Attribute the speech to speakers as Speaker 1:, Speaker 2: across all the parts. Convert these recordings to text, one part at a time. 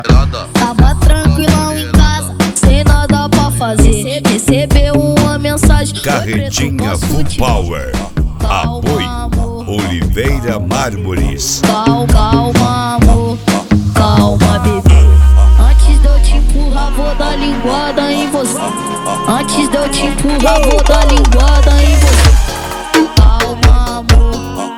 Speaker 1: Tava tranquilão em casa, sem nada pra fazer. Recebeu uma mensagem:
Speaker 2: Carretinha Full Power. Apoio Oliveira Mármores.
Speaker 1: Calma, amor, calma, bebê. Antes de eu te empurrar, vou dar linguada em você. Antes de eu te empurrar, vou dar linguada em você. Calma, amor,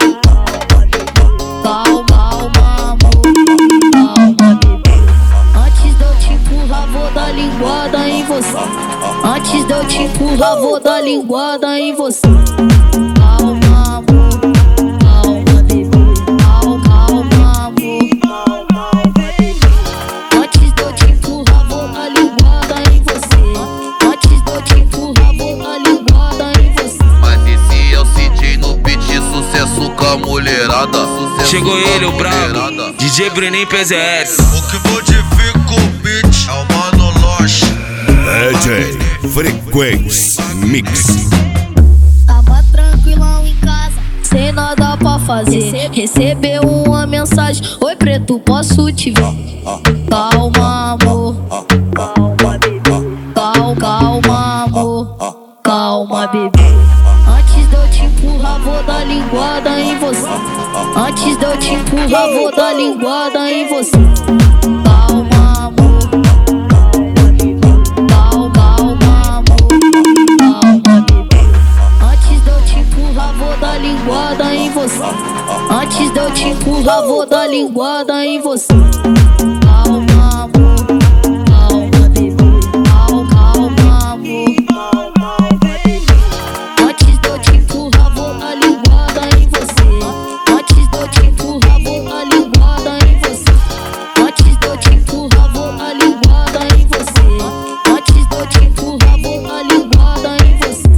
Speaker 1: calma, amor, calma, bebê. Antes de eu te empurrar, vou dar linguada em você. Antes de eu te empurrar, vou dar linguada em você. Calma, amor, calma, bebê. Calma, amor, calma, bebê. Antes de eu te empurrar, vou dar linguada em você. Antes de eu te empurrar, vou dar linguada em você.
Speaker 3: Mas esse é o CJ no beat, sucesso com a mulherada.
Speaker 4: Chegou ele, o brabo, DJ Bruninho PZS.
Speaker 3: O que modifica o beat é o Mano Loche.
Speaker 2: DJ Frequência Mix.
Speaker 1: Tava tranquilão em casa, sem nada pra fazer. Recebeu uma mensagem: oi preto, posso te ver? Calma, amor, calma, bebê. Calma, amor, calma, bebê. Antes de eu te empurrar, vou dar linguada em você. Antes de eu te empurrar, vou dar linguada em você. Calma, amor, calma, bebê. Calma, amor, calma, bebê. Antes de eu te empurrar, vou dar linguada em você. Antes de eu te empurrar, vou dar linguada em você.